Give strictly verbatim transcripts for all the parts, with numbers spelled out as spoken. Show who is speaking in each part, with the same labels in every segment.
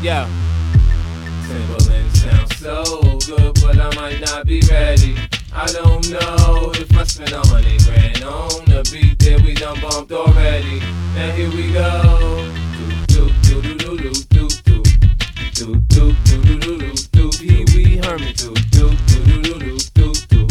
Speaker 1: Yeah.
Speaker 2: Timberland sounds so good, but I might not be ready. I don't know if I spend a hundred grand on the beat that we done bumped already. Now here we go. Do do do do do do do do do do do do do. Pee Wee Herman. Do do do do do do do do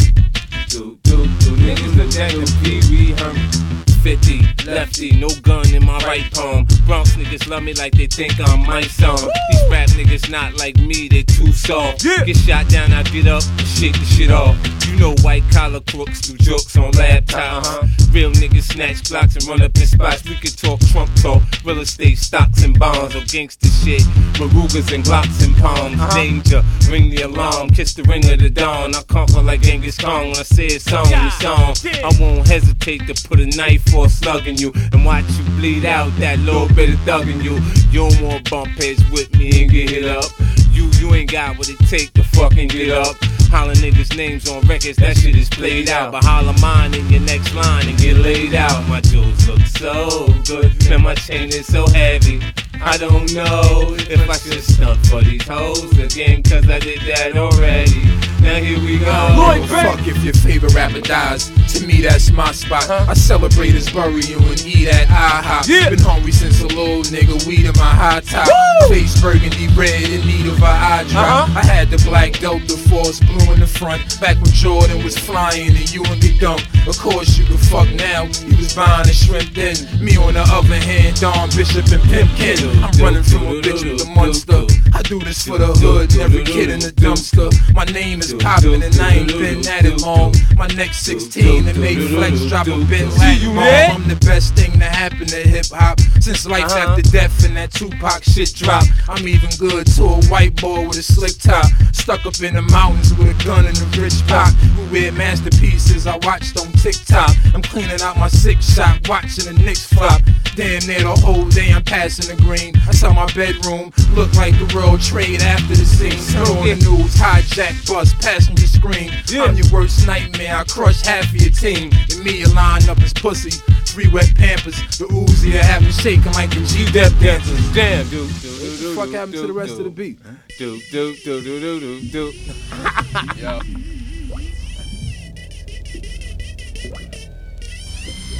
Speaker 2: do do do. Niggas look at the Pee Wee Herman. fifty, lefty, no gun in my right palm. Bronx niggas love me like they think I'm my son. These rap niggas not like me, they too soft. Yeah. Get shot down, I get up and shake the shit off. You know white collar crooks do jokes on laptops. Uh-huh. Real niggas snatch blocks and run up in spots. We can talk Trump talk, real estate, stocks and bonds, or gangster shit. Marugas and Glocks and palms. Uh-huh. Danger, ring the alarm, kiss the ring of the dawn. I conquer like Genghis Khan when I say a song, yeah. The song. Yeah. I won't hesitate to put a knife for a slug in you and watch you bleed out that little bit of thug in you. You don't want bump heads with me and get hit up. You, you ain't got what it take to fucking get up. Holler niggas' names on records, that shit is played out. But holler mine in your next line and get laid out. My jewels look so good, and my chain is so heavy. I don't know if I should stunt for these hoes again, cause I did that already. Now here we go.
Speaker 3: Lloyd, fuck if your favorite rapper dies. To me, that's my spot. Huh? I celebrate his burial and eat at IHOP. Yeah. Been hungry since a little nigga, weed in my high top. Woo! Face burgundy red in need of a eye drop. Uh-huh. I had the black Delta Force blue in the front. Back when Jordan was flying and you and me dump. Of course you can fuck now. He was buying a shrimp then. Me on the other hand, Don Bishop and Pimp Ken. I'm running from a bitch with a monster. I do this for the hood, every kid in the dumpster. My name is poppin' and I ain't been at it long. My neck's sixteen and made Flex drop a bit like mom. I'm the best thing to happen to hip hop since life uh-huh. after death and that Tupac shit drop. I'm even good to a white boy with a slick top, stuck up in the mountains with a gun and a rich pop. Who wear masterpieces I watched on TikTok. I'm cleaning out my six shot, watching the Knicks flop. Damn near the whole day I'm passing the green. That's how my bedroom look like the World Trade after the scene. Turn on the news, hijack bus, passenger scream. Yeah. I'm your worst nightmare, I crush half of your team. And me, you line up as pussy. Three wet Pampers, the Uzi, I have me shaking like the G-Dep dancers. Damn, dude. What the fuck happened to the rest of the beat?
Speaker 2: Do, do, do, do, do, do, do. Yo.